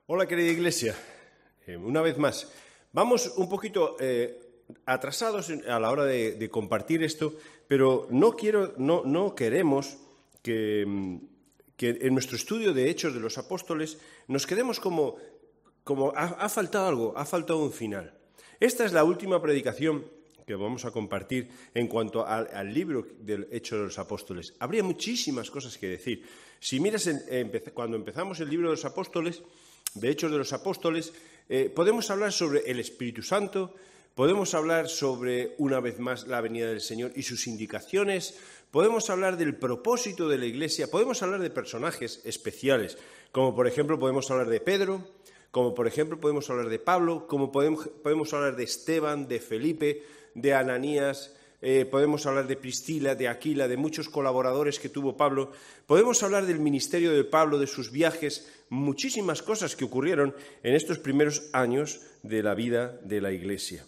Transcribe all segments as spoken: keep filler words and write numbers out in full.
Hola, querida Iglesia. Eh, una vez más, vamos un poquito eh, atrasados a la hora de, de compartir esto, pero no quiero, no, no queremos que, que en nuestro estudio de Hechos de los Apóstoles nos quedemos como, como ha, ha faltado algo, ha faltado un final. Esta es la última predicación que vamos a compartir en cuanto al, al libro del Hechos de los Apóstoles. Habría muchísimas cosas que decir. Si miras en, en, cuando empezamos el libro de los Apóstoles, de Hechos de los Apóstoles, eh, podemos hablar sobre el Espíritu Santo, podemos hablar sobre, una vez más, la venida del Señor y sus indicaciones, podemos hablar del propósito de la Iglesia, podemos hablar de personajes especiales, como por ejemplo podemos hablar de Pedro, como por ejemplo podemos hablar de Pablo, como podemos, podemos hablar de Esteban, de Felipe, de Ananías, eh, podemos hablar de Priscila, de Aquila, de muchos colaboradores que tuvo Pablo, podemos hablar del ministerio de Pablo, de sus viajes, muchísimas cosas que ocurrieron en estos primeros años de la vida de la Iglesia.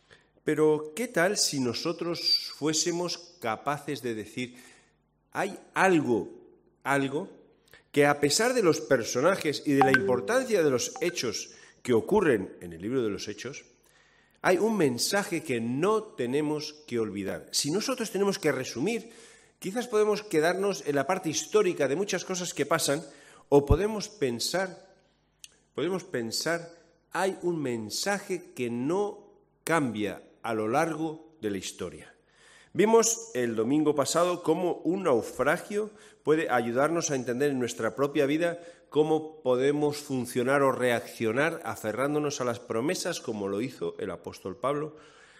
Pero, ¿qué tal si nosotros fuésemos capaces de decir, hay algo, algo, que a pesar de los personajes y de la importancia de los hechos que ocurren en el libro de los Hechos, hay un mensaje que no tenemos que olvidar? Si nosotros tenemos que resumir, quizás podemos quedarnos en la parte histórica de muchas cosas que pasan, o podemos pensar, podemos pensar, hay un mensaje que no cambia a lo largo de la historia. Vimos el domingo pasado cómo un naufragio puede ayudarnos a entender en nuestra propia vida cómo podemos funcionar o reaccionar aferrándonos a las promesas, como lo hizo el apóstol Pablo.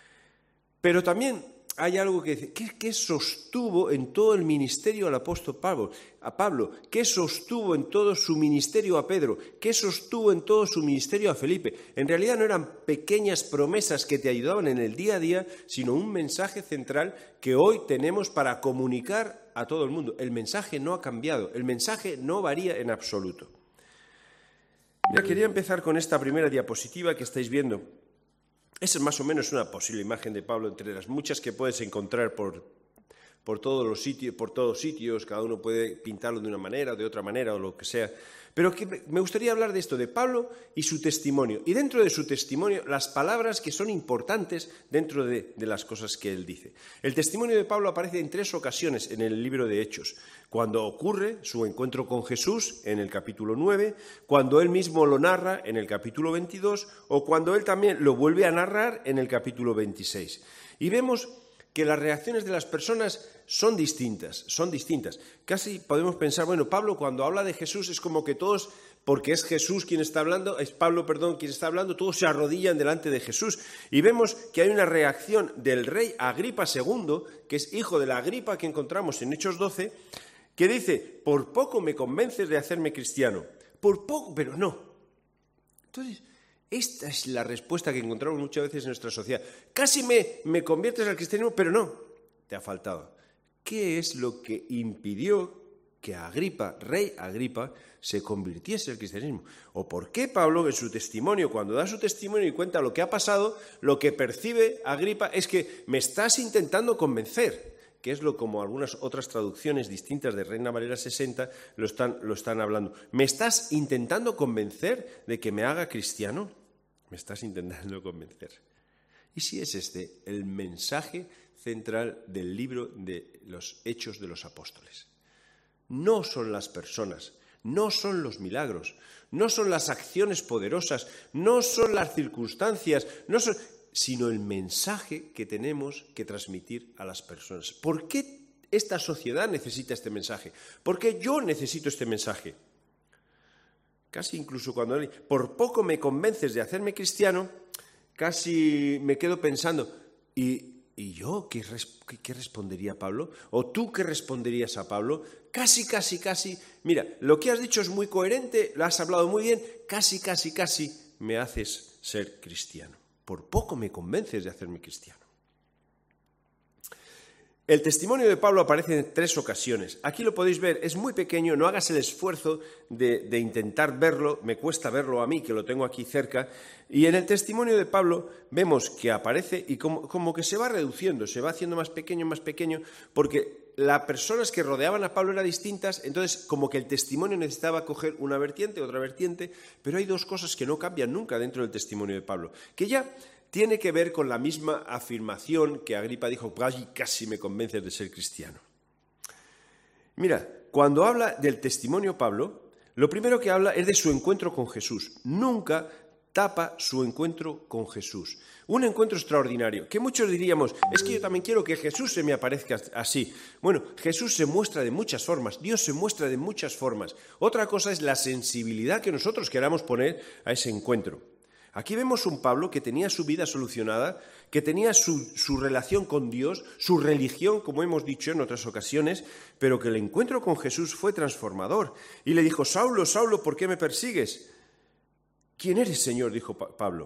Pero también hay algo que dice, ¿qué, qué sostuvo en todo el ministerio al apóstol Pablo? A Pablo, ¿qué sostuvo en todo su ministerio a Pedro? ¿Qué sostuvo en todo su ministerio a Felipe? En realidad no eran pequeñas promesas que te ayudaban en el día a día, sino un mensaje central que hoy tenemos para comunicar a todo el mundo. El mensaje no ha cambiado, el mensaje no varía en absoluto. Mira, quería empezar con esta primera diapositiva que estáis viendo. Esa es más o menos una posible imagen de Pablo entre las muchas que puedes encontrar por, por todos los sitios, por todos sitios, cada uno puede pintarlo de una manera o de otra manera o lo que sea. Pero que me gustaría hablar de esto, de Pablo y su testimonio. Y dentro de su testimonio, las palabras que son importantes dentro de, de las cosas que él dice. El testimonio de Pablo aparece en tres ocasiones en el libro de Hechos. Cuando ocurre su encuentro con Jesús en el capítulo nueve, cuando él mismo lo narra en el capítulo veintidós o cuando él también lo vuelve a narrar en el capítulo veintiséis. Y vemos que las reacciones de las personas son distintas, son distintas. Casi podemos pensar, bueno, Pablo cuando habla de Jesús es como que todos, porque es Jesús quien está hablando, es Pablo, perdón, quien está hablando, todos se arrodillan delante de Jesús. Y vemos que hay una reacción del rey Agripa segundo, que es hijo de la Agripa que encontramos en Hechos doce, que dice, por poco me convences de hacerme cristiano, por poco, pero no. Entonces, esta es la respuesta que encontramos muchas veces en nuestra sociedad. Casi me, me conviertes al cristianismo, pero no, te ha faltado. ¿Qué es lo que impidió que Agripa, rey Agripa, se convirtiese al cristianismo? ¿O por qué Pablo, en su testimonio, cuando da su testimonio y cuenta lo que ha pasado, lo que percibe Agripa es que me estás intentando convencer? Que es lo como algunas otras traducciones distintas de Reina Valera sesenta lo están, lo están hablando. ¿Me estás intentando convencer de que me haga cristiano? Me estás intentando convencer. ¿Y si es este el mensaje central del libro de los Hechos de los Apóstoles? No son las personas, no son los milagros, no son las acciones poderosas, no son las circunstancias, no son, sino el mensaje que tenemos que transmitir a las personas. ¿Por qué esta sociedad necesita este mensaje? ¿Por qué yo necesito este mensaje? Casi incluso cuando él, por poco me convences de hacerme cristiano, casi me quedo pensando, ¿y, y yo qué, qué, qué respondería Pablo? ¿O tú qué responderías a Pablo? Casi, casi, casi, mira, lo que has dicho es muy coherente, lo has hablado muy bien, casi, casi, casi me haces ser cristiano. Por poco me convences de hacerme cristiano. El testimonio de Pablo aparece en tres ocasiones. Aquí lo podéis ver, es muy pequeño, no hagas el esfuerzo de, de intentar verlo, me cuesta verlo a mí, que lo tengo aquí cerca. Y en el testimonio de Pablo vemos que aparece y como, como que se va reduciendo, se va haciendo más pequeño, más pequeño, porque las personas que rodeaban a Pablo eran distintas, entonces como que el testimonio necesitaba coger una vertiente, otra vertiente, pero hay dos cosas que no cambian nunca dentro del testimonio de Pablo, que ya tiene que ver con la misma afirmación que Agripa dijo, casi me convences de ser cristiano. Mira, cuando habla del testimonio Pablo, lo primero que habla es de su encuentro con Jesús. Nunca tapa su encuentro con Jesús. Un encuentro extraordinario, que muchos diríamos, es que yo también quiero que Jesús se me aparezca así. Bueno, Jesús se muestra de muchas formas, Dios se muestra de muchas formas. Otra cosa es la sensibilidad que nosotros queramos poner a ese encuentro. Aquí vemos un Pablo que tenía su vida solucionada, que tenía su, su relación con Dios, su religión, como hemos dicho en otras ocasiones, pero que el encuentro con Jesús fue transformador. Y le dijo, Saulo, Saulo, ¿por qué me persigues? ¿Quién eres, Señor?, dijo Pablo.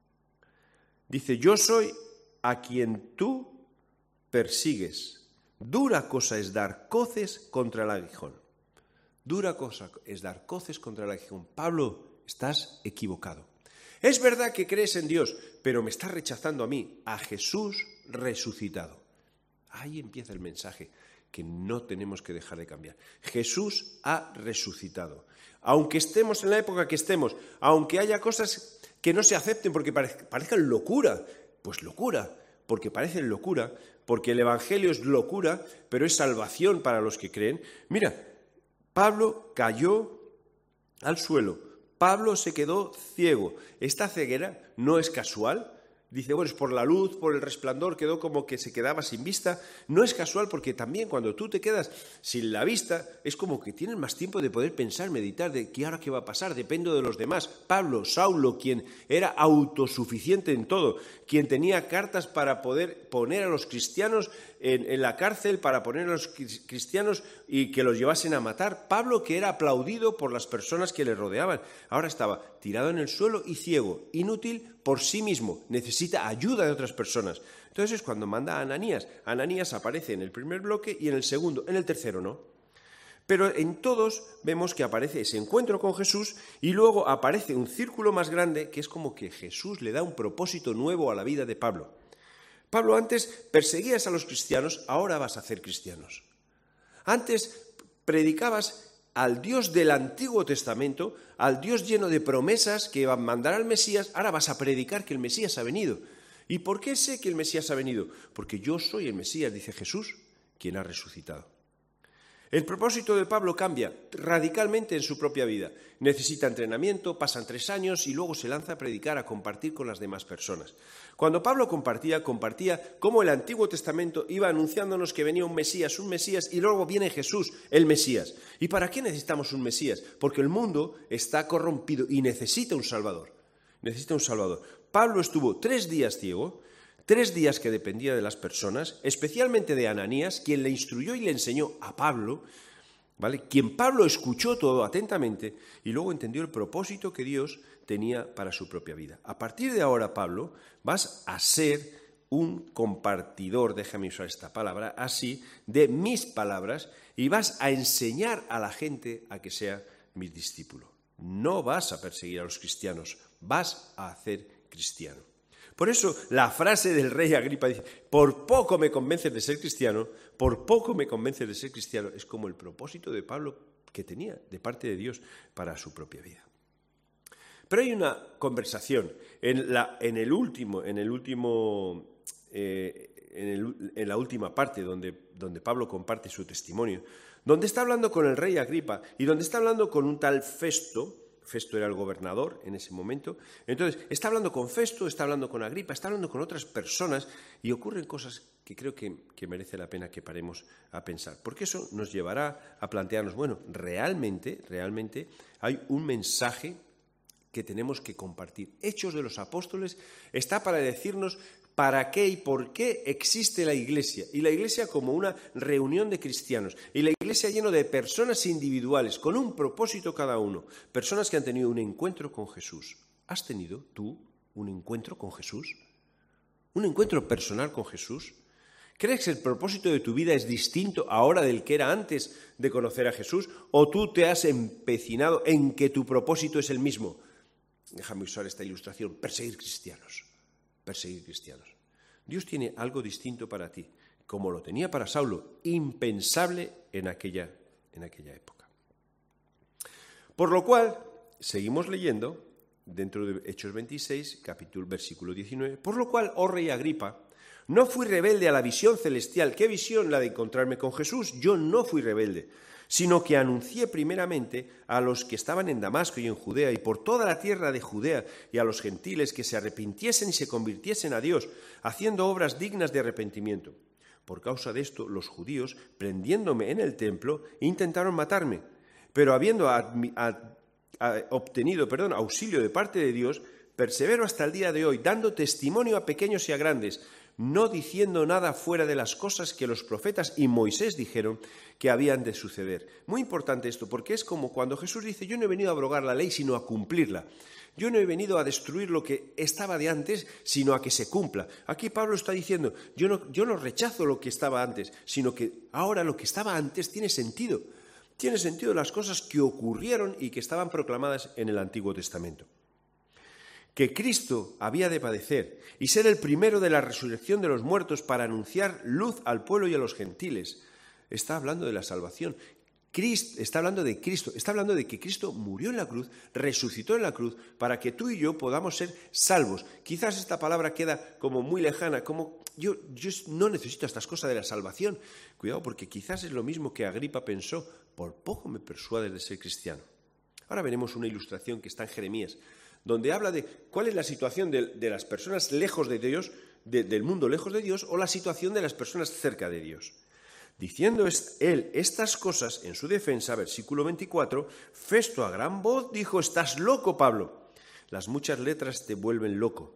Dice, yo soy a quien tú persigues. Dura cosa es dar coces contra el aguijón. Dura cosa es dar coces contra el aguijón. Pablo, estás equivocado. Es verdad que crees en Dios, pero me estás rechazando a mí, a Jesús resucitado. Ahí empieza el mensaje que no tenemos que dejar de cambiar. Jesús ha resucitado. Aunque estemos en la época que estemos, aunque haya cosas que no se acepten porque parezcan locura, pues locura, porque parecen locura, porque el Evangelio es locura, pero es salvación para los que creen. Mira, Pablo cayó al suelo. Pablo se quedó ciego. Esta ceguera no es casual. Dice, bueno, es por la luz, por el resplandor, quedó como que se quedaba sin vista. No es casual porque también cuando tú te quedas sin la vista, es como que tienes más tiempo de poder pensar, meditar, de qué ahora qué va a pasar, dependo de los demás. Pablo, Saulo, quien era autosuficiente en todo, quien tenía cartas para poder poner a los cristianos en, en la cárcel, para poner a los cristianos y que los llevasen a matar. Pablo, que era aplaudido por las personas que le rodeaban, ahora estaba tirado en el suelo y ciego, inútil por sí mismo, necesita ayuda de otras personas. Entonces es cuando manda a Ananías. Ananías aparece en el primer bloque y en el segundo, en el tercero no. Pero en todos vemos que aparece ese encuentro con Jesús y luego aparece un círculo más grande que es como que Jesús le da un propósito nuevo a la vida de Pablo. Pablo, antes perseguías a los cristianos, ahora vas a hacer cristianos. Antes predicabas al Dios del Antiguo Testamento, al Dios lleno de promesas que va a mandar al Mesías, ahora vas a predicar que el Mesías ha venido. ¿Y por qué sé que el Mesías ha venido? Porque yo soy el Mesías, dice Jesús, quien ha resucitado. El propósito de Pablo cambia radicalmente en su propia vida. Necesita entrenamiento, pasan tres años y luego se lanza a predicar, a compartir con las demás personas. Cuando Pablo compartía, compartía cómo el Antiguo Testamento iba anunciándonos que venía un Mesías, un Mesías, y luego viene Jesús, el Mesías. ¿Y para qué necesitamos un Mesías? Porque el mundo está corrompido y necesita un Salvador. Necesita un Salvador. Pablo estuvo tres días ciego, tres días que dependía de las personas, especialmente de Ananías, quien le instruyó y le enseñó a Pablo, ¿vale? Quien Pablo escuchó todo atentamente y luego entendió el propósito que Dios tenía para su propia vida. A partir de ahora, Pablo, vas a ser un compartidor, déjame usar esta palabra, así, de mis palabras y vas a enseñar a la gente a que sea mi discípulo. No vas a perseguir a los cristianos, vas a hacer cristiano. Por eso la frase del rey Agripa dice, por poco me convences de ser cristiano, por poco me convences de ser cristiano, es como el propósito de Pablo que tenía de parte de Dios para su propia vida. Pero hay una conversación en, la, en el último, en el último, eh, en, el, en la última parte donde, donde Pablo comparte su testimonio, donde está hablando con el rey Agripa y donde está hablando con un tal Festo. Festo era el gobernador en ese momento. Entonces, está hablando con Festo, está hablando con Agripa, está hablando con otras personas y ocurren cosas que creo que, que merece la pena que paremos a pensar. Porque eso nos llevará a plantearnos, bueno, realmente, realmente hay un mensaje que tenemos que compartir. Hechos de los Apóstoles está para decirnos para qué y por qué existe la Iglesia. Y la Iglesia como una reunión de cristianos. Y la Iglesia llena de personas individuales, con un propósito cada uno. Personas que han tenido un encuentro con Jesús. ¿Has tenido tú un encuentro con Jesús? ¿Un encuentro personal con Jesús? ¿Crees que el propósito de tu vida es distinto ahora del que era antes de conocer a Jesús? ¿O tú te has empecinado en que tu propósito es el mismo? Déjame usar esta ilustración. Perseguir cristianos. Perseguir cristianos. Dios tiene algo distinto para ti. como lo tenía para Saulo, impensable en aquella, en aquella época. Por lo cual, seguimos leyendo dentro de Hechos veintiséis, capítulo, versículo diecinueve, por lo cual, oh rey Agripa, no fui rebelde a la visión celestial. ¿Qué visión? La de encontrarme con Jesús. Yo no fui rebelde, sino que anuncié primeramente a los que estaban en Damasco y en Judea y por toda la tierra de Judea y a los gentiles que se arrepintiesen y se convirtiesen a Dios, haciendo obras dignas de arrepentimiento. Por causa de esto, los judíos, prendiéndome en el templo, intentaron matarme, pero habiendo admi- a- a- obtenido perdón, auxilio de parte de Dios, persevero hasta el día de hoy, dando testimonio a pequeños y a grandes, no diciendo nada fuera de las cosas que los profetas y Moisés dijeron que habían de suceder. Muy importante esto, porque es como cuando Jesús dice, yo no he venido a abrogar la ley, sino a cumplirla. Yo no he venido a destruir lo que estaba de antes, sino a que se cumpla. Aquí Pablo está diciendo, yo no, yo no rechazo lo que estaba antes, sino que ahora lo que estaba antes tiene sentido. Tiene sentido las cosas que ocurrieron y que estaban proclamadas en el Antiguo Testamento. Que Cristo había de padecer y ser el primero de la resurrección de los muertos para anunciar luz al pueblo y a los gentiles. Está hablando de la salvación. Cristo, está hablando de Cristo, está hablando de que Cristo murió en la cruz, resucitó en la cruz, para que tú y yo podamos ser salvos. Quizás esta palabra queda como muy lejana, como yo, yo no necesito estas cosas de la salvación. Cuidado, porque quizás es lo mismo que Agripa pensó, por poco me persuades de ser cristiano. Ahora veremos una ilustración que está en Jeremías, donde habla de cuál es la situación de, de las personas lejos de Dios, de, del mundo lejos de Dios, o la situación de las personas cerca de Dios. Diciendo él estas cosas en su defensa, versículo veinticuatro, Festo a gran voz dijo, estás loco, Pablo. Las muchas letras te vuelven loco.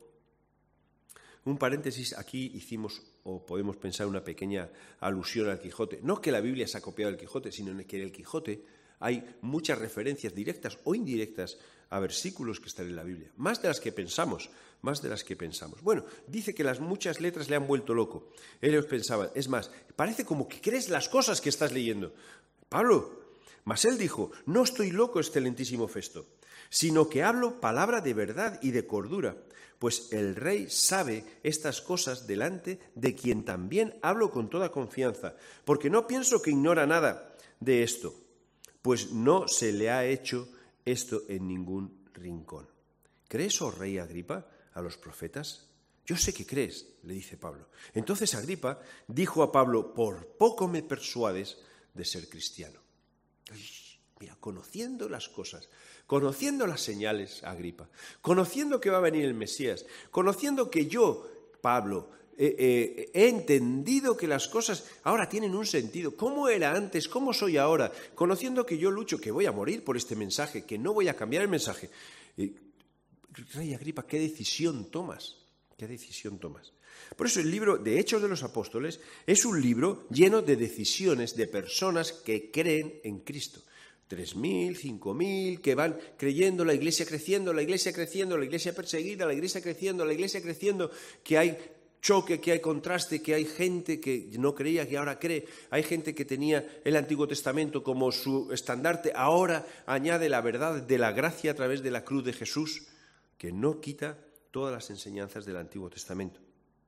Un paréntesis, aquí hicimos, o podemos pensar, una pequeña alusión al Quijote. No que la Biblia se ha copiado del Quijote, sino que en el Quijote hay muchas referencias directas o indirectas a versículos que están en la Biblia. Más de las que pensamos, más de las que pensamos. Bueno, dice que las muchas letras le han vuelto loco. Ellos pensaban, es más, parece como que crees las cosas que estás leyendo. Pablo, mas él dijo, no estoy loco, excelentísimo Festo, sino que hablo palabra de verdad y de cordura, pues el rey sabe estas cosas delante de quien también hablo con toda confianza, porque no pienso que ignora nada de esto, pues no se le ha hecho esto en ningún rincón. ¿Crees, oh rey Agripa, a los profetas? Yo sé que crees, le dice Pablo. Entonces Agripa dijo a Pablo, por poco me persuades de ser cristiano. Ay, mira, conociendo las cosas, conociendo las señales, Agripa, conociendo que va a venir el Mesías, conociendo que yo, Pablo, Eh, eh, he entendido que las cosas ahora tienen un sentido. ¿Cómo era antes? ¿Cómo soy ahora? Conociendo que yo lucho, que voy a morir por este mensaje, que no voy a cambiar el mensaje. Eh, Rey Agripa, ¿qué decisión tomas? ¿Qué decisión tomas? Por eso el libro de Hechos de los Apóstoles es un libro lleno de decisiones de personas que creen en Cristo. Tres mil, cinco mil, que van creyendo, la iglesia creciendo, la iglesia creciendo, la iglesia perseguida, la iglesia creciendo, la iglesia creciendo, que hay choque, que hay contraste, que hay gente que no creía, que ahora cree, hay gente que tenía el Antiguo Testamento como su estandarte, ahora añade la verdad de la gracia a través de la cruz de Jesús, que no quita todas las enseñanzas del Antiguo Testamento.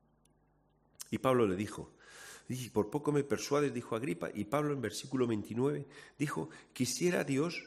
Y Pablo le dijo, y por poco me persuades, dijo Agripa, y Pablo en versículo veintinueve dijo, quisiera Dios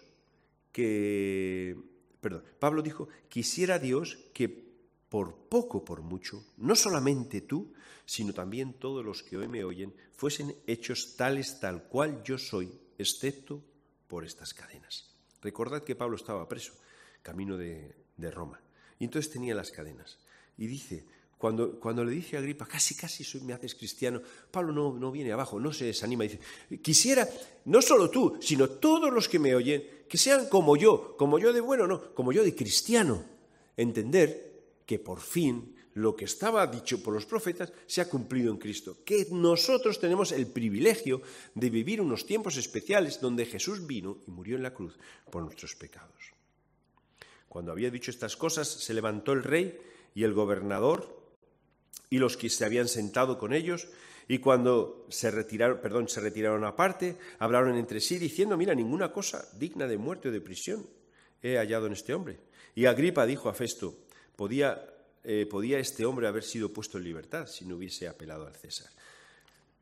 que, perdón, Pablo dijo, quisiera Dios que por poco, por mucho, no solamente tú, sino también todos los que hoy me oyen, fuesen hechos tales tal cual yo soy, excepto por estas cadenas. Recordad que Pablo estaba preso, camino de, de Roma, y entonces tenía las cadenas. Y dice, cuando, cuando le dice a Agripa, casi, casi soy, me haces cristiano, Pablo no, no viene abajo, no se desanima, dice, quisiera, no solo tú, sino todos los que me oyen, que sean como yo, como yo de bueno, no, como yo de cristiano, entender que por fin lo que estaba dicho por los profetas se ha cumplido en Cristo, que nosotros tenemos el privilegio de vivir unos tiempos especiales donde Jesús vino y murió en la cruz por nuestros pecados. Cuando había dicho estas cosas, se levantó el rey y el gobernador y los que se habían sentado con ellos, y cuando se retiraron, perdón, se retiraron aparte, hablaron entre sí diciendo, mira, ninguna cosa digna de muerte o de prisión he hallado en este hombre. Y Agripa dijo a Festo, Podía, eh, podía este hombre haber sido puesto en libertad si no hubiese apelado al César.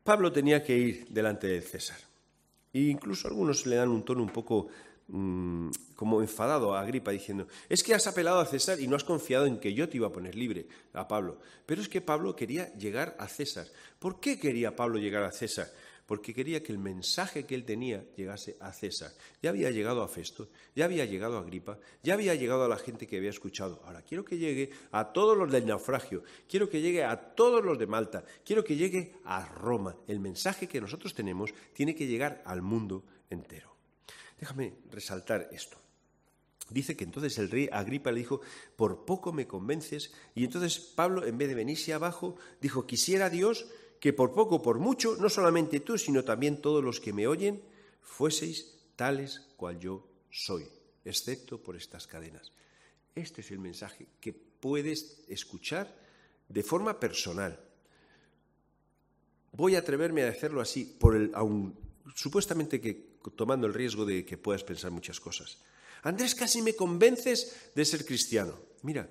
Pablo tenía que ir delante del César. E incluso algunos le dan un tono un poco mmm, como enfadado a Agripa, diciendo, es que has apelado a César y no has confiado en que yo te iba a poner libre, a Pablo. Pero es que Pablo quería llegar a César. ¿Por qué quería Pablo llegar a César? Porque quería que el mensaje que él tenía llegase a César. Ya había llegado a Festo, ya había llegado a Agripa, ya había llegado a la gente que había escuchado. Ahora quiero que llegue a todos los del naufragio, quiero que llegue a todos los de Malta, quiero que llegue a Roma. El mensaje que nosotros tenemos tiene que llegar al mundo entero. Déjame resaltar esto. Dice que entonces el rey Agripa le dijo, por poco me convences. Y entonces Pablo, en vez de venirse abajo, dijo, quisiera Dios que por poco o por mucho, no solamente tú, sino también todos los que me oyen, fueseis tales cual yo soy, excepto por estas cadenas. Este es el mensaje que puedes escuchar de forma personal. Voy a atreverme a hacerlo así, por el, aun, supuestamente que tomando el riesgo de que puedas pensar muchas cosas. Andrés, casi me convences de ser cristiano. Mira,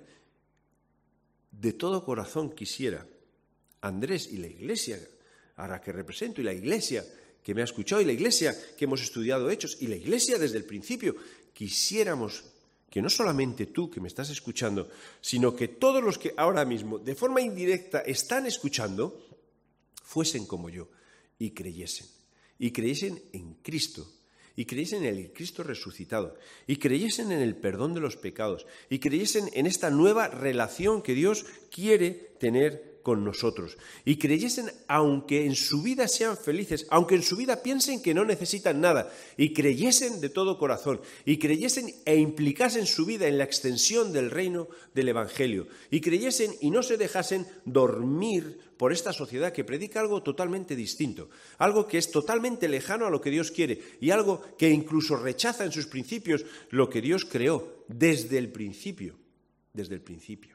de todo corazón quisiera Andrés y la iglesia, ahora que represento, y la iglesia que me ha escuchado, y la iglesia que hemos estudiado Hechos, y la iglesia desde el principio, quisiéramos que no solamente tú que me estás escuchando, sino que todos los que ahora mismo, de forma indirecta, están escuchando, fuesen como yo y creyesen. Y creyesen en Cristo. Y creyesen en el Cristo resucitado, y creyesen en el perdón de los pecados, y creyesen en esta nueva relación que Dios quiere tener con nosotros, y creyesen aunque en su vida sean felices, aunque en su vida piensen que no necesitan nada, y creyesen de todo corazón, y creyesen e implicasen su vida en la extensión del reino del Evangelio, y creyesen y no se dejasen dormir por esta sociedad que predica algo totalmente distinto, algo que es totalmente lejano a lo que Dios quiere, y algo que incluso rechaza en sus principios lo que Dios creó desde el principio, desde el principio.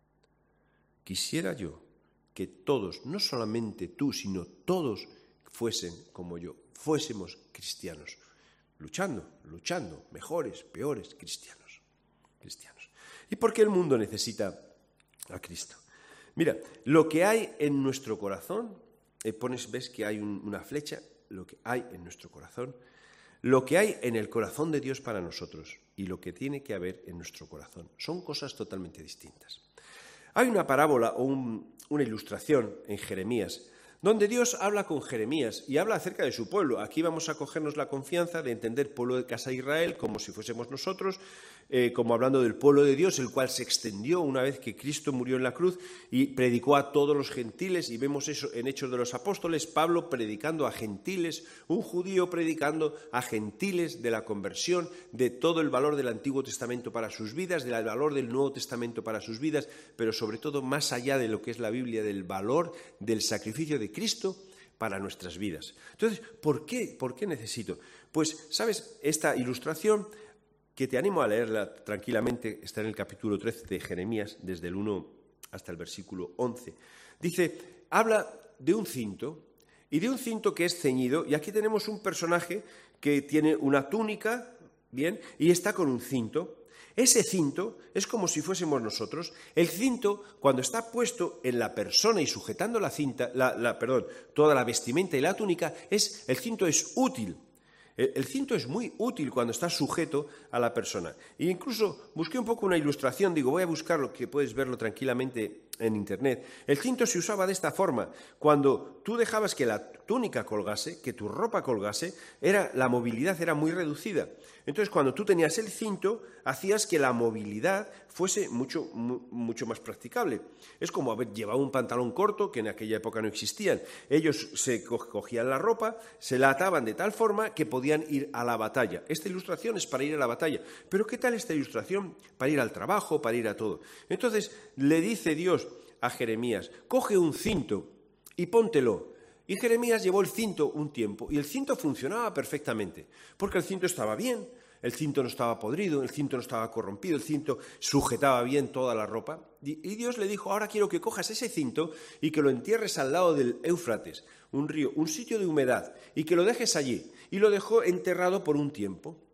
Quisiera yo que todos, no solamente tú, sino todos fuesen como yo, fuésemos cristianos, luchando, luchando, mejores, peores, cristianos, cristianos. ¿Y por qué el mundo necesita a Cristo? Mira, lo que hay en nuestro corazón, eh, pones, ves que hay un, una flecha, lo que hay en nuestro corazón, lo que hay en el corazón de Dios para nosotros y lo que tiene que haber en nuestro corazón, son cosas totalmente distintas. Hay una parábola o un, una ilustración en Jeremías, donde Dios habla con Jeremías y habla acerca de su pueblo. Aquí vamos a cogernos la confianza de entender pueblo de casa de Israel como si fuésemos nosotros, eh, como hablando del pueblo de Dios, el cual se extendió una vez que Cristo murió en la cruz y predicó a todos los gentiles, y vemos eso en Hechos de los Apóstoles, Pablo predicando a gentiles, un judío predicando a gentiles de la conversión, de todo el valor del Antiguo Testamento para sus vidas, del valor del Nuevo Testamento para sus vidas, pero sobre todo más allá de lo que es la Biblia, del valor del sacrificio de Cristo para nuestras vidas. Entonces, ¿por qué? ¿Por qué necesito? Pues, ¿sabes? Esta ilustración, que te animo a leerla tranquilamente, está en el capítulo trece de Jeremías, desde el uno hasta el versículo once. Dice, habla de un cinto, y de un cinto que es ceñido, y aquí tenemos un personaje que tiene una túnica, bien, y está con un cinto. Ese cinto es como si fuésemos nosotros. El cinto, cuando está puesto en la persona y sujetando la cinta, la, la, perdón, toda la vestimenta y la túnica, es, el cinto es útil. El, el cinto es muy útil cuando está sujeto a la persona. E incluso busqué un poco una ilustración, digo, voy a buscarlo, que puedes verlo tranquilamente en internet. El cinto se usaba de esta forma. Cuando tú dejabas que la túnica colgase, que tu ropa colgase, era, la movilidad era muy reducida. Entonces, cuando tú tenías el cinto, hacías que la movilidad fuese mucho, mu, mucho más practicable. Es como haber llevado un pantalón corto, que en aquella época no existían. Ellos se cogían la ropa, se la ataban de tal forma que podían ir a la batalla. Esta ilustración es para ir a la batalla. Pero ¿qué tal esta ilustración? Para ir al trabajo, para ir a todo. Entonces, le dice Dios a Jeremías, coge un cinto y póntelo. Y Jeremías llevó el cinto un tiempo, y el cinto funcionaba perfectamente, porque el cinto estaba bien, el cinto no estaba podrido, el cinto no estaba corrompido, el cinto sujetaba bien toda la ropa. Y Dios le dijo, ahora quiero que cojas ese cinto y que lo entierres al lado del Éufrates, un río, un sitio de humedad, y que lo dejes allí. Y lo dejó enterrado por un tiempo.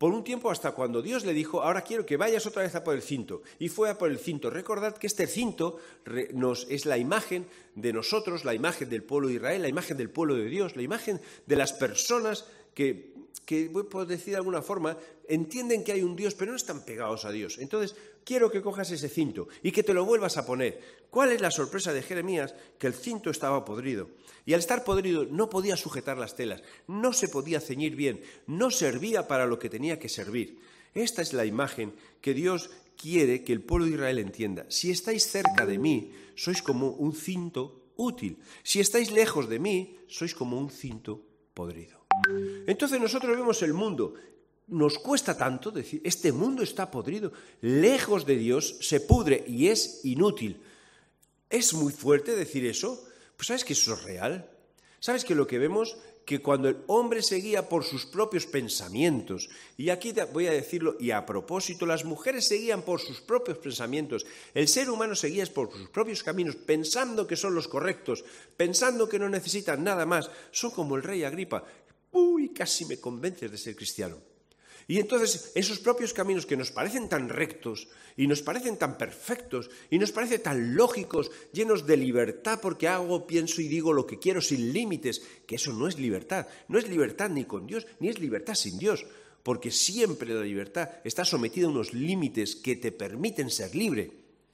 por un tiempo hasta cuando Dios le dijo, ahora quiero que vayas otra vez a por el cinto. Y fue a por el cinto. Recordad que este cinto nos, es la imagen de nosotros, la imagen del pueblo de Israel, la imagen del pueblo de Dios, la imagen de las personas que, que por decir de alguna forma, entienden que hay un Dios, pero no están pegados a Dios. Entonces, quiero que cojas ese cinto y que te lo vuelvas a poner. ¿Cuál es la sorpresa de Jeremías? Que el cinto estaba podrido. Y al estar podrido no podía sujetar las telas, no se podía ceñir bien, no servía para lo que tenía que servir. Esta es la imagen que Dios quiere que el pueblo de Israel entienda. Si estáis cerca de mí, sois como un cinto útil. Si estáis lejos de mí, sois como un cinto podrido. Entonces nosotros vemos el mundo. Nos cuesta tanto decir, este mundo está podrido, lejos de Dios, se pudre y es inútil. ¿Es muy fuerte decir eso? Pues ¿sabes que eso es real? ¿Sabes que lo que vemos? Que cuando el hombre se guía por sus propios pensamientos, y aquí voy a decirlo, y a propósito, las mujeres se guían por sus propios pensamientos, el ser humano se guía por sus propios caminos, pensando que son los correctos, pensando que no necesitan nada más, son como el rey Agripa. Uy, casi me convences de ser cristiano. Y entonces esos propios caminos que nos parecen tan rectos y nos parecen tan perfectos y nos parecen tan lógicos, llenos de libertad porque hago, pienso y digo lo que quiero sin límites, que eso no es libertad, no es libertad ni con Dios, ni es libertad sin Dios, porque siempre la libertad está sometida a unos límites que te permiten ser libre.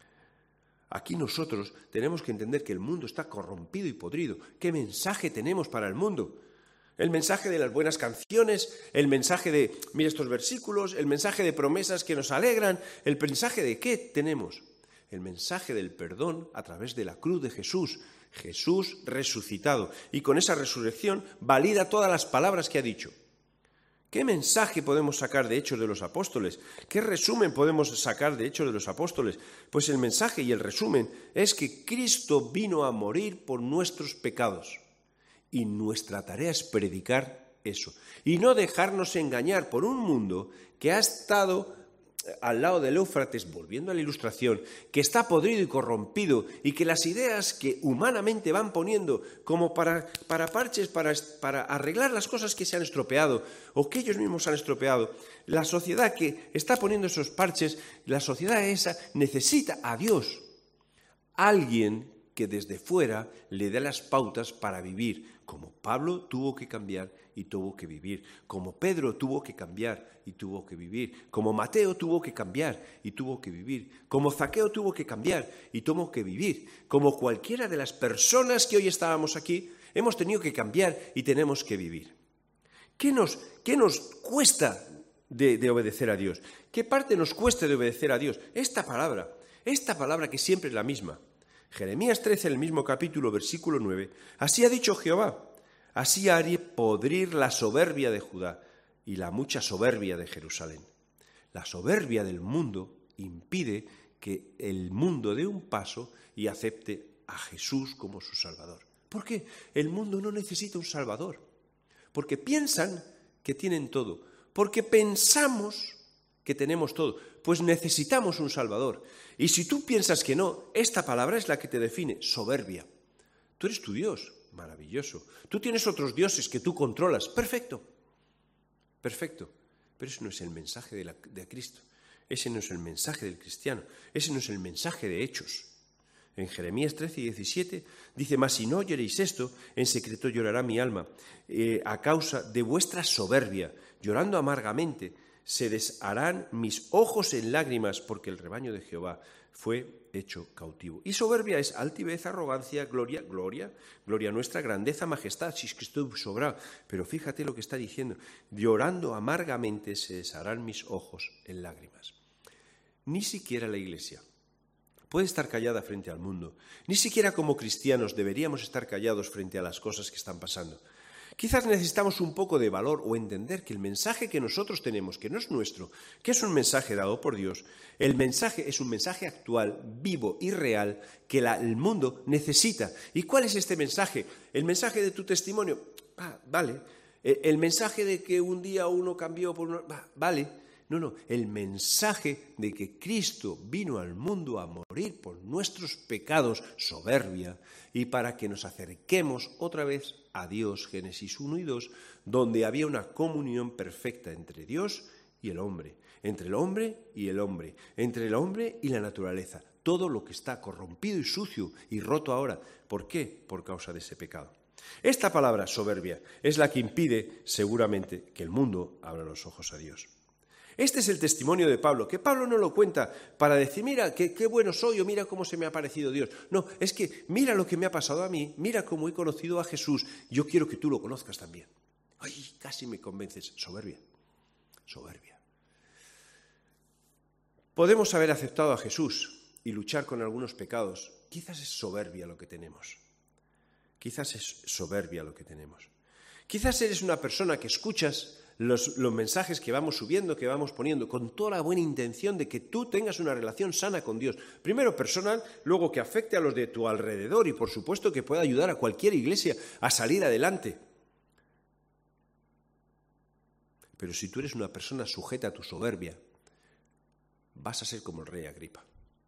Aquí nosotros tenemos que entender que el mundo está corrompido y podrido. ¿Qué mensaje tenemos para el mundo? El mensaje de las buenas canciones, el mensaje de, mira estos versículos, el mensaje de promesas que nos alegran, el mensaje de qué tenemos. El mensaje del perdón a través de la cruz de Jesús, Jesús resucitado. Y con esa resurrección valida todas las palabras que ha dicho. ¿Qué mensaje podemos sacar de Hechos de los Apóstoles? ¿Qué resumen podemos sacar de Hechos de los Apóstoles? Pues el mensaje y el resumen es que Cristo vino a morir por nuestros pecados. Y nuestra tarea es predicar eso. Y no dejarnos engañar por un mundo que ha estado al lado del Éufrates, volviendo a la ilustración, que está podrido y corrompido y que las ideas que humanamente van poniendo como para, para parches, para, para arreglar las cosas que se han estropeado o que ellos mismos han estropeado, la sociedad que está poniendo esos parches, la sociedad esa necesita a Dios. Alguien que desde fuera le dé las pautas para vivir, como Pablo tuvo que cambiar y tuvo que vivir, como Pedro tuvo que cambiar y tuvo que vivir, como Mateo tuvo que cambiar y tuvo que vivir, como Zaqueo tuvo que cambiar y tuvo que vivir, como cualquiera de las personas que hoy estábamos aquí, hemos tenido que cambiar y tenemos que vivir. ¿Qué nos, qué nos cuesta de, de obedecer a Dios? ¿Qué parte nos cuesta de obedecer a Dios? Esta palabra, esta palabra que siempre es la misma. Jeremías trece, en el mismo capítulo, versículo nueve, así ha dicho Jehová, así haré podrir la soberbia de Judá y la mucha soberbia de Jerusalén. La soberbia del mundo impide que el mundo dé un paso y acepte a Jesús como su Salvador. ¿Por qué? El mundo no necesita un Salvador, porque piensan que tienen todo, porque pensamos que tenemos todo, pues necesitamos un Salvador. Y si tú piensas que no, esta palabra es la que te define, soberbia. Tú eres tu Dios, maravilloso. Tú tienes otros dioses que tú controlas, perfecto, perfecto. Pero ese no es el mensaje de, la, de Cristo, ese no es el mensaje del cristiano, ese no es el mensaje de Hechos. En Jeremías trece y diecisiete dice, mas si no oyeréis esto, en secreto llorará mi alma, eh, a causa de vuestra soberbia, llorando amargamente, se desharán mis ojos en lágrimas, porque el rebaño de Jehová fue hecho cautivo. Y soberbia es altivez, arrogancia, gloria, gloria, gloria nuestra, grandeza, majestad, si es que estoy sobrado. Pero fíjate lo que está diciendo, llorando amargamente se desharán mis ojos en lágrimas. Ni siquiera la Iglesia puede estar callada frente al mundo. Ni siquiera como cristianos deberíamos estar callados frente a las cosas que están pasando. Quizás necesitamos un poco de valor o entender que el mensaje que nosotros tenemos, que no es nuestro, que es un mensaje dado por Dios, el mensaje es un mensaje actual, vivo y real que la, el mundo necesita. ¿Y cuál es este mensaje? ¿El mensaje de tu testimonio? Ah, vale. ¿El mensaje de que un día uno cambió por uno? Ah, vale. No, no, el mensaje de que Cristo vino al mundo a morir por nuestros pecados, soberbia, y para que nos acerquemos otra vez a Dios, Génesis uno y dos, donde había una comunión perfecta entre Dios y el hombre, entre el hombre y el hombre, entre el hombre y la naturaleza. Todo lo que está corrompido y sucio y roto ahora. ¿Por qué? Por causa de ese pecado. Esta palabra soberbia es la que impide seguramente que el mundo abra los ojos a Dios. Este es el testimonio de Pablo, que Pablo no lo cuenta para decir, mira, qué, qué bueno soy o mira cómo se me ha parecido Dios. No, es que mira lo que me ha pasado a mí, mira cómo he conocido a Jesús, yo quiero que tú lo conozcas también. Ay, casi me convences, soberbia, soberbia. Podemos haber aceptado a Jesús y luchar con algunos pecados. Quizás es soberbia lo que tenemos. Quizás es soberbia lo que tenemos. Quizás eres una persona que escuchas Los, los mensajes que vamos subiendo, que vamos poniendo, con toda la buena intención de que tú tengas una relación sana con Dios. Primero personal, luego que afecte a los de tu alrededor y por supuesto que pueda ayudar a cualquier iglesia a salir adelante. Pero si tú eres una persona sujeta a tu soberbia, vas a ser como el rey Agripa.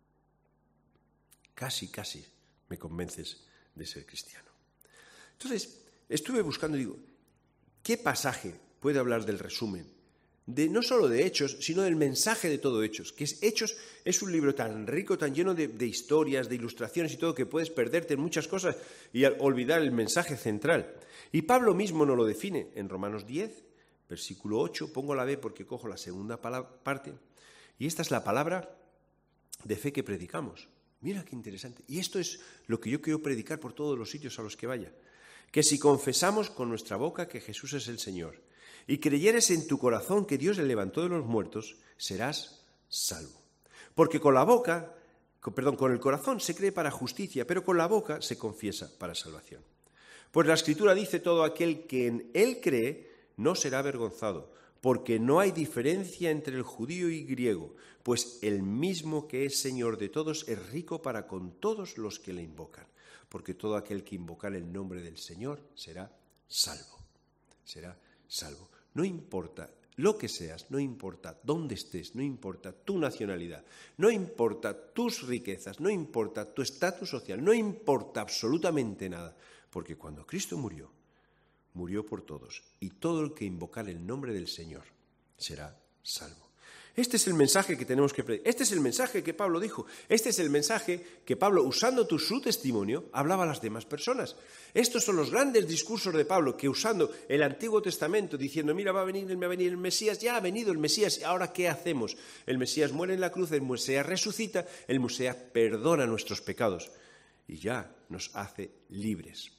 Casi, casi me convences de ser cristiano. Entonces, estuve buscando y digo, ¿qué pasaje puede hablar del resumen, de no solo de Hechos, sino del mensaje de todo Hechos? Que es, Hechos es un libro tan rico, tan lleno de, de historias, de ilustraciones y todo, que puedes perderte en muchas cosas y olvidar el mensaje central. Y Pablo mismo nos lo define en Romanos diez, versículo ocho, pongo la B porque cojo la segunda parte, y esta es la palabra de fe que predicamos. Mira qué interesante. Y esto es lo que yo quiero predicar por todos los sitios a los que vaya. Que si confesamos con nuestra boca que Jesús es el Señor, y creyeres en tu corazón que Dios le levantó de los muertos, serás salvo. Porque con la boca, perdón, con el corazón se cree para justicia, pero con la boca se confiesa para salvación. Pues la Escritura dice, todo aquel que en Él cree no será avergonzado, porque no hay diferencia entre el judío y griego, pues el mismo que es Señor de todos es rico para con todos los que le invocan. Porque todo aquel que invocar el nombre del Señor será salvo. Será salvo. No importa lo que seas, no importa dónde estés, no importa tu nacionalidad, no importa tus riquezas, no importa tu estatus social, no importa absolutamente nada, porque cuando Cristo murió, murió por todos, y todo el que invocar el nombre del Señor será salvo. Este es el mensaje que tenemos que predicar. Este es el mensaje que Pablo dijo. Este es el mensaje que Pablo, usando tu, su testimonio, hablaba a las demás personas. Estos son los grandes discursos de Pablo, que usando el Antiguo Testamento, diciendo, mira, va a venir, va a venir el Mesías, ya ha venido el Mesías, ¿ahora qué hacemos? El Mesías muere en la cruz, el Mesías resucita, el Mesías perdona nuestros pecados y ya nos hace libres.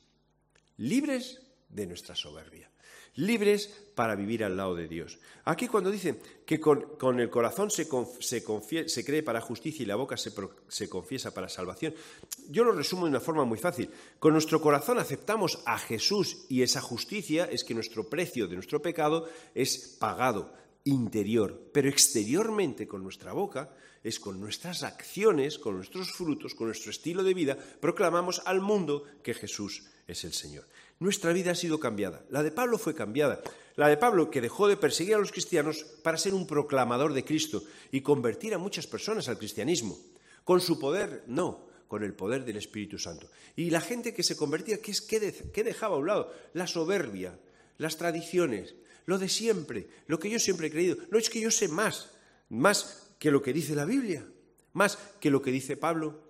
Libres de nuestra soberbia. Libres para vivir al lado de Dios. Aquí cuando dicen que con, con el corazón se, conf, se, confie, se cree para justicia y la boca se, pro, se confiesa para salvación, yo lo resumo de una forma muy fácil. Con nuestro corazón aceptamos a Jesús y esa justicia es que nuestro precio de nuestro pecado es pagado, interior, pero exteriormente con nuestra boca es con nuestras acciones, con nuestros frutos, con nuestro estilo de vida, proclamamos al mundo que Jesús es el Señor. Nuestra vida ha sido cambiada. La de Pablo fue cambiada. La de Pablo, que dejó de perseguir a los cristianos para ser un proclamador de Cristo y convertir a muchas personas al cristianismo. Con su poder, no, con el poder del Espíritu Santo. Y la gente que se convertía, ¿qué, es, qué, de, qué dejaba a un lado? La soberbia, las tradiciones, lo de siempre, lo que yo siempre he creído. No, es que yo sé más, más que lo que dice la Biblia, más que lo que dice Pablo,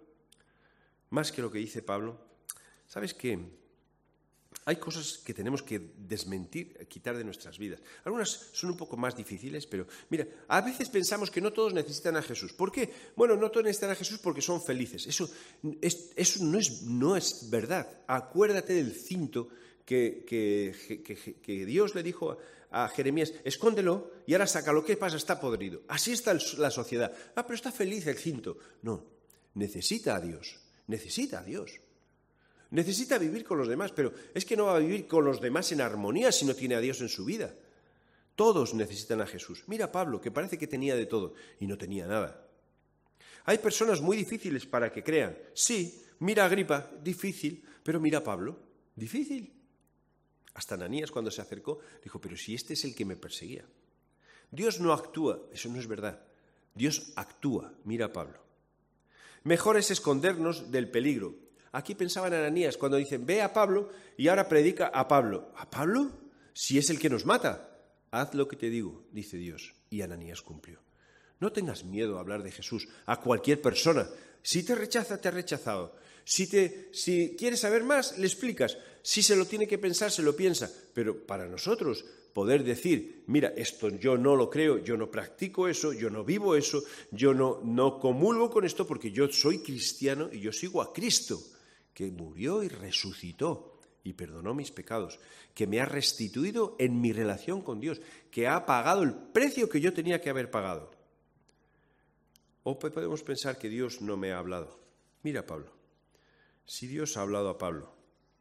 más que lo que dice Pablo. ¿Sabes qué? Hay cosas que tenemos que desmentir, quitar de nuestras vidas. Algunas son un poco más difíciles, pero mira, a veces pensamos que no todos necesitan a Jesús. ¿Por qué? Bueno, no todos necesitan a Jesús porque son felices. Eso, es, eso no, es, no es verdad. Acuérdate del cinto que, que, que, que Dios le dijo a Jeremías, escóndelo y ahora sácalo. ¿Qué pasa? Está podrido. Así está la sociedad. Ah, pero está feliz el cinto. No, necesita a Dios. Necesita a Dios. Necesita vivir con los demás, pero es que no va a vivir con los demás en armonía si no tiene a Dios en su vida. Todos necesitan a Jesús. Mira a Pablo, que parece que tenía de todo y no tenía nada. Hay personas muy difíciles para que crean. Sí, mira a Agripa, difícil, pero mira a Pablo, difícil. Hasta Ananías, cuando se acercó, dijo, pero si este es el que me perseguía. Dios no actúa, eso no es verdad. Dios actúa, mira a Pablo. Mejor es escondernos del peligro. Aquí pensaba en Ananías cuando dicen, ve a Pablo y ahora predica a Pablo. ¿A Pablo? Si es el que nos mata. haz lo que te digo, dice Dios. Y Ananías cumplió. No tengas miedo a hablar de Jesús a cualquier persona. Si te rechaza, te ha rechazado. Si, te, si quieres saber más, le explicas. Si se lo tiene que pensar, se lo piensa. Pero para nosotros poder decir, mira, esto yo no lo creo, yo no practico eso, yo no vivo eso, yo no, no comulgo con esto porque yo soy cristiano y yo sigo a Cristo, que murió y resucitó y perdonó mis pecados, que me ha restituido en mi relación con Dios, que ha pagado el precio que yo tenía que haber pagado. O podemos pensar que Dios no me ha hablado. Mira, Pablo, si Dios ha hablado a Pablo,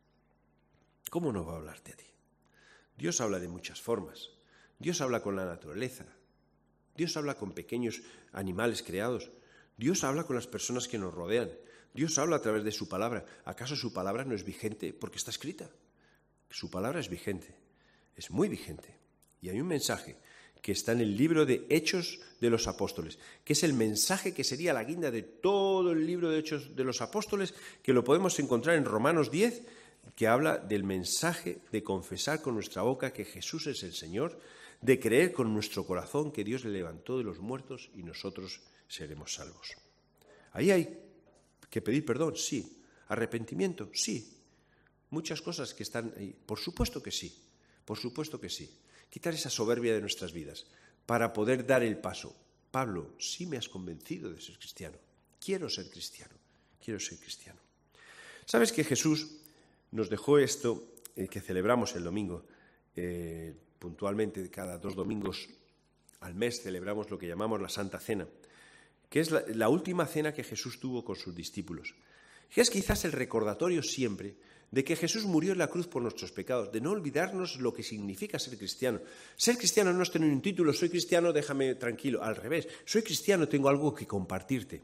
¿cómo no va a hablarte a ti? Dios habla de muchas formas. Dios habla con la naturaleza. Dios habla con pequeños animales creados. Dios habla con las personas que nos rodean. Dios habla a través de su palabra. ¿Acaso su palabra no es vigente porque está escrita? Su palabra es vigente, es muy vigente. Y hay un mensaje que está en el libro de Hechos de los Apóstoles, que es el mensaje que sería la guinda de todo el libro de Hechos de los Apóstoles, que lo podemos encontrar en Romanos diez, que habla del mensaje de confesar con nuestra boca que Jesús es el Señor, de creer con nuestro corazón que Dios le levantó de los muertos y nosotros seremos salvos. Ahí hay que pedir perdón, sí. Arrepentimiento, sí. Muchas cosas que están ahí, por supuesto que sí, por supuesto que sí. Quitar esa soberbia de nuestras vidas para poder dar el paso. Pablo, sí me has convencido de ser cristiano. Quiero ser cristiano, quiero ser cristiano. ¿Sabes que Jesús nos dejó esto, eh, que celebramos el domingo, eh, puntualmente cada dos domingos al mes celebramos lo que llamamos la Santa Cena, que es la, la última cena que Jesús tuvo con sus discípulos? Que es quizás el recordatorio siempre de que Jesús murió en la cruz por nuestros pecados, de no olvidarnos lo que significa ser cristiano. Ser cristiano no es tener un título, soy cristiano, déjame tranquilo. Al revés, soy cristiano, tengo algo que compartirte.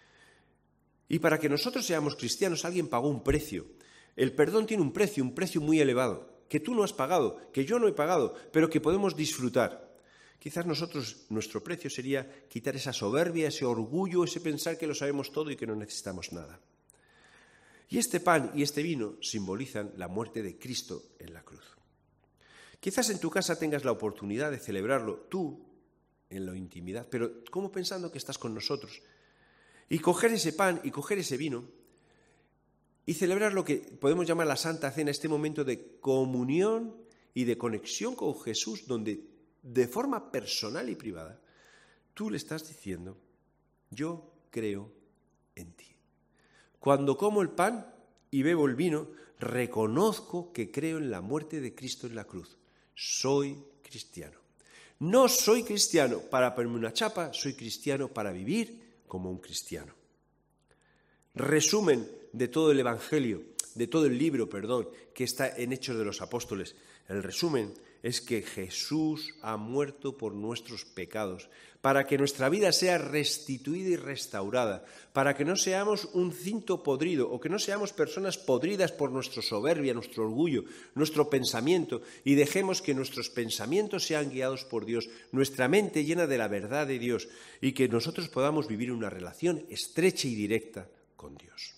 Y para que nosotros seamos cristianos, alguien pagó un precio. El perdón tiene un precio, un precio muy elevado, que tú no has pagado, que yo no he pagado, pero que podemos disfrutar. Quizás nosotros, nuestro precio sería quitar esa soberbia, ese orgullo, ese pensar que lo sabemos todo y que no necesitamos nada. Y este pan y este vino simbolizan la muerte de Cristo en la cruz. Quizás en tu casa tengas la oportunidad de celebrarlo tú, en la intimidad, pero como pensando que estás con nosotros. Y coger ese pan y coger ese vino y celebrar lo que podemos llamar la Santa Cena, este momento de comunión y de conexión con Jesús, donde de forma personal y privada tú le estás diciendo, yo creo en ti. Cuando como el pan y bebo el vino, reconozco que creo en la muerte de Cristo en la cruz. Soy cristiano. No soy cristiano para ponerme una chapa, soy cristiano para vivir como un cristiano. Resumen de todo el Evangelio, de todo el libro, perdón, que está en Hechos de los Apóstoles. El resumen es que Jesús ha muerto por nuestros pecados, para que nuestra vida sea restituida y restaurada, para que no seamos un cinto podrido o que no seamos personas podridas por nuestra soberbia, nuestro orgullo, nuestro pensamiento, y dejemos que nuestros pensamientos sean guiados por Dios, nuestra mente llena de la verdad de Dios, y que nosotros podamos vivir una relación estrecha y directa con Dios.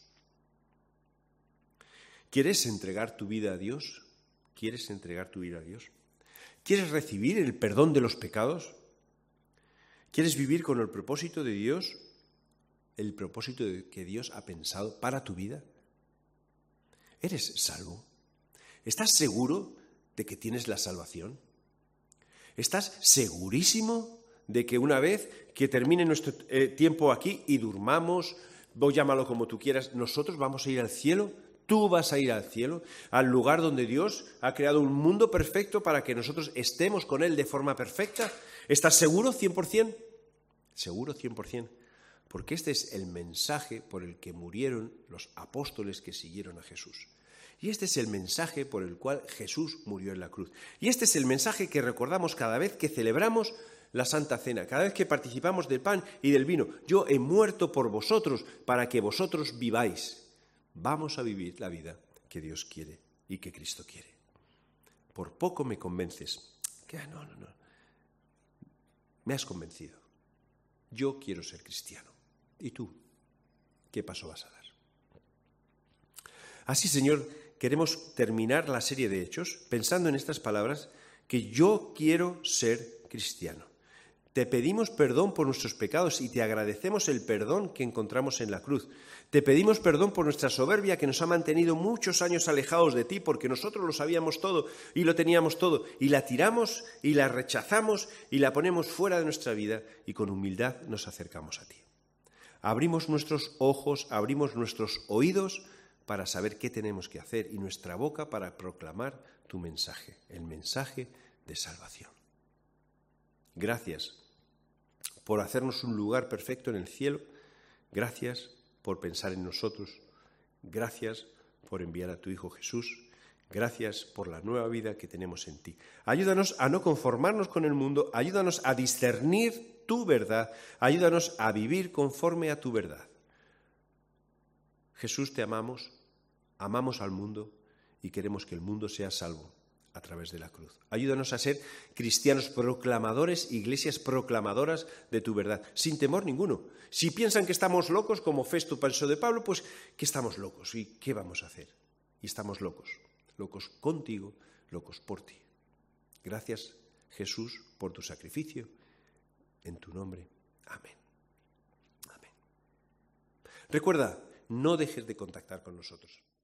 ¿Quieres entregar tu vida a Dios? ¿Quieres entregar tu vida a Dios? ¿Quieres recibir el perdón de los pecados? ¿Quieres vivir con el propósito de Dios? ¿El propósito que Dios ha pensado para tu vida? ¿Eres salvo? ¿Estás seguro de que tienes la salvación? ¿Estás segurísimo de que una vez que termine nuestro eh, tiempo aquí y durmamos, vos llámalo como tú quieras, nosotros vamos a ir al cielo? Tú vas a ir al cielo, al lugar donde Dios ha creado un mundo perfecto para que nosotros estemos con Él de forma perfecta. ¿Estás seguro cien por ciento? Seguro cien por ciento, porque este es el mensaje por el que murieron los apóstoles que siguieron a Jesús. Y este es el mensaje por el cual Jesús murió en la cruz. Y este es el mensaje que recordamos cada vez que celebramos la Santa Cena, cada vez que participamos del pan y del vino. Yo he muerto por vosotros para que vosotros viváis. Vamos a vivir la vida que Dios quiere y que Cristo quiere. Por poco me convences. Que no, no, no. Me has convencido. Yo quiero ser cristiano. ¿Y tú? ¿Qué paso vas a dar? Así, Señor, queremos terminar la serie de Hechos pensando en estas palabras que yo quiero ser cristiano. Te pedimos perdón por nuestros pecados y te agradecemos el perdón que encontramos en la cruz. Te pedimos perdón por nuestra soberbia que nos ha mantenido muchos años alejados de ti porque nosotros lo sabíamos todo y lo teníamos todo y la tiramos y la rechazamos y la ponemos fuera de nuestra vida y con humildad nos acercamos a ti. Abrimos nuestros ojos, abrimos nuestros oídos para saber qué tenemos que hacer y nuestra boca para proclamar tu mensaje, el mensaje de salvación. Gracias por hacernos un lugar perfecto en el cielo. Gracias por pensar en nosotros. Gracias por enviar a tu Hijo Jesús. Gracias por la nueva vida que tenemos en ti. Ayúdanos a no conformarnos con el mundo. Ayúdanos a discernir tu verdad. Ayúdanos a vivir conforme a tu verdad. Jesús, te amamos, amamos al mundo y queremos que el mundo sea salvo a través de la cruz. Ayúdanos a ser cristianos proclamadores, iglesias proclamadoras de tu verdad, sin temor ninguno. Si piensan que estamos locos, como Festo pensó de Pablo, pues que estamos locos. ¿Y qué vamos a hacer? Y estamos locos, locos contigo, locos por ti. Gracias, Jesús, por tu sacrificio. En tu nombre. Amén. Amén. Recuerda, no dejes de contactar con nosotros.